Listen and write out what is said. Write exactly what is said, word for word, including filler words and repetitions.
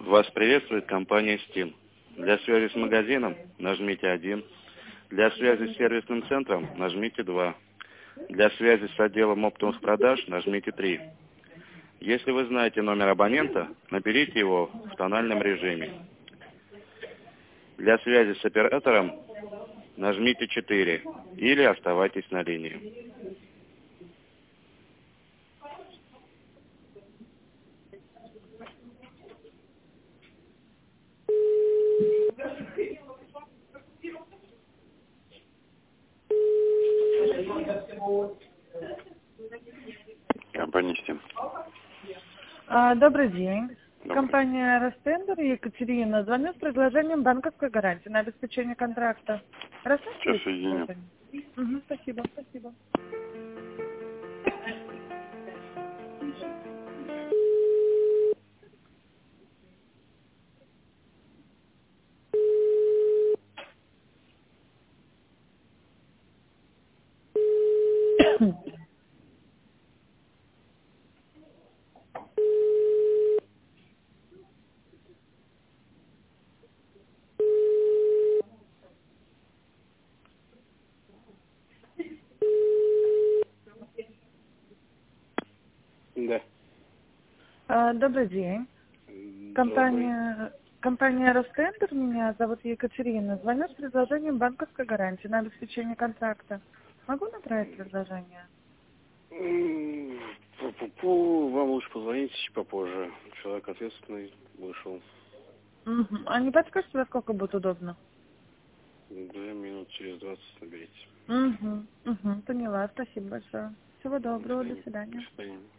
Вас приветствует компания Steam. Для связи с магазином нажмите один. Для связи с сервисным центром нажмите два. Для связи с отделом оптовых продаж нажмите три. Если вы знаете номер абонента, наберите его в тональном режиме. Для связи с оператором нажмите четыре или оставайтесь на линии. Компания Steam. А, добрый день. Добрый. Компания Ростендер, Екатерина. Звоню с предложением банковской гарантии на обеспечение контракта. Сейчас соединю. Угу, спасибо, спасибо. Да. А, добрый день. Компания, компания Ростендер, меня зовут Екатерина. Звоню с предложением банковской гарантии на обеспечение контракта. Могу направить предложение? Пу-пу-пу, вам лучше позвонить попозже. Человек ответственный вышел. Угу. А не подскажете, во сколько будет удобно? Две минуты через двадцать наберите. Угу, угу, поняла. Спасибо большое. Всего доброго, до свидания. До свидания.